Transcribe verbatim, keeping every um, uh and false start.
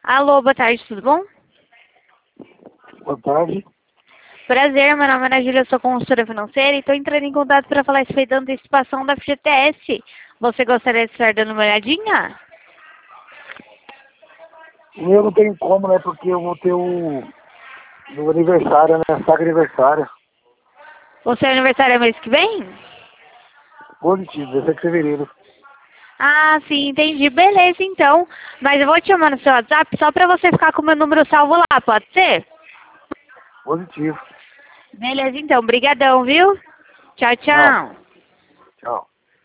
Alô, boa tarde, tudo bom? Boa tarde. Prazer, meu nome é Ana Júlia, sou consultora financeira e estou entrando em contato para falar a respeito da antecipação da F G T S. Você gostaria de estar dando uma olhadinha? Eu não tenho como, né? Porque eu vou ter o meu aniversário, né? Saga aniversário. O seu aniversário é mês que vem? Positivo, dezessete de fevereiro. Ah, sim, entendi. Beleza, então. Mas eu vou te chamar no seu WhatsApp só para você ficar com o meu número salvo lá, pode ser? Positivo. Beleza, então. Brigadão, viu? Tchau, Nada. tchau. Tchau.